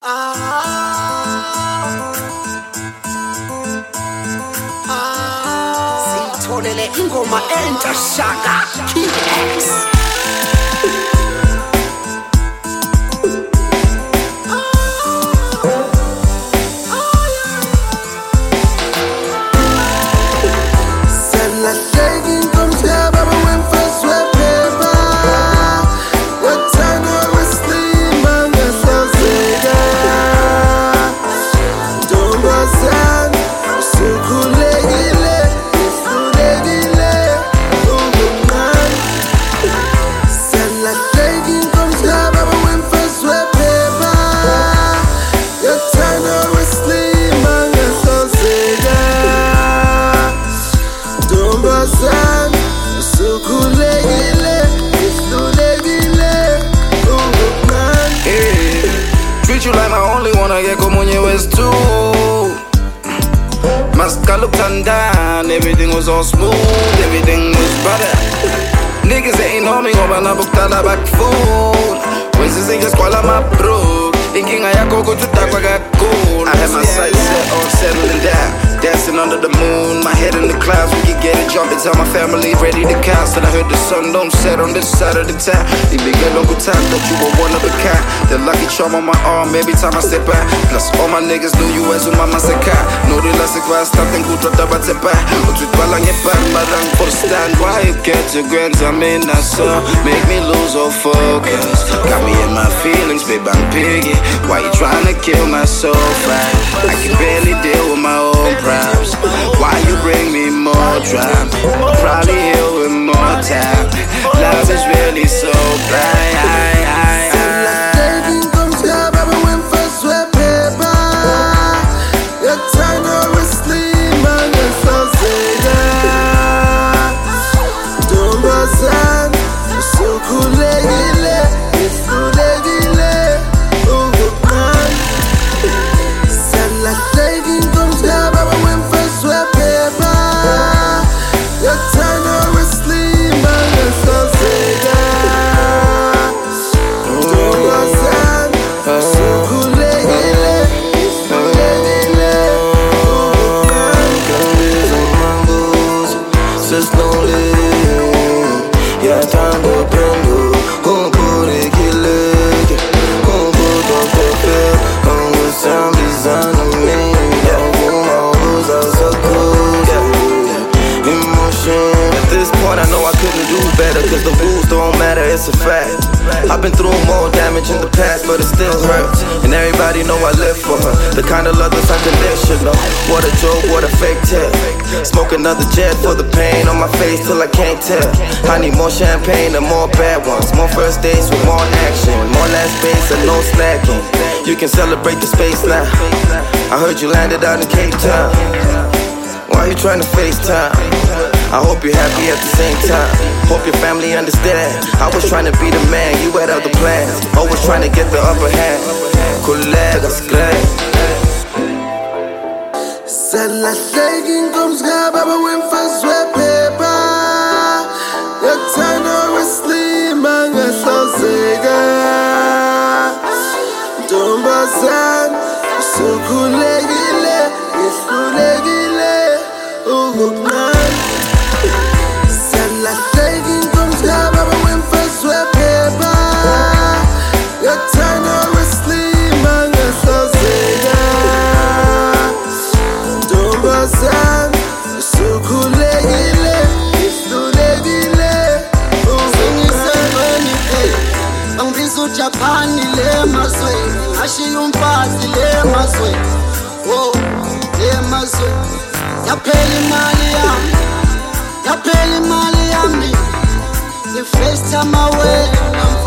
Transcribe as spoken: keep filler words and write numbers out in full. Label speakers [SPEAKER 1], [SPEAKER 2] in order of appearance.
[SPEAKER 1] Siyitholele ingoma entsha Shaka King X.
[SPEAKER 2] Treat you like my only one, I get come on your waist too. Maska looked undone, everything was all smooth, everything was better. Niggas ain't on me, ngoba nabukala back food. Wenzize ngeskwala my bro, inkinga yakho kuthi udakwa kakhulu. I had my sights set on settling down, dancing under the moon, my head in the clouds. We could get it jumping, tell my family ready to count. Said I heard the sun don't set on this side of the town. You big get local time, thought you were one of a kind. The lucky charm on my arm every time I step out. Plus all my niggas knew you as umama seka. No relax kwa starting good rota batepa. Utwala ngepa marang for stand. Why you get to grand I mean I saw make me lose all focus. Got me in my feelings, babe I'm piggy. Why you trying to kill my soul fast? I can barely deal with my own problems. Why you bring me more drama? I'll probably heal with more time. Love is really so blind. I know I couldn't do better, cause the rules don't matter, it's a fact. I've been through more damage in the past, but it still hurts. And everybody know I live for her, the kind of love that's unconditional. What a joke, what a fake tip. Smoke another jet for the pain on my face till I can't tell. I need more champagne and more bad ones, more first dates with more action, more last space and no slacking. You can celebrate the space now. I heard you landed out in Cape Town. Why you trying to FaceTime? I hope you're happy at the same time. Hope your family understand. I was trying to be the man, you had other plans. Always trying to get the upper hand. Colegas, great.
[SPEAKER 3] Salahleki ngomzga baba wemfazwe phepha. Yakuthanda weslima ngahlazeka. Ntombazana usukhulekile, ihlulekile ukuqala.
[SPEAKER 1] Japan le mazwe, ashi umfazi le mazwe, oh le mazwe. Yaphela imali yami, yaphela imali yami. The first time I went.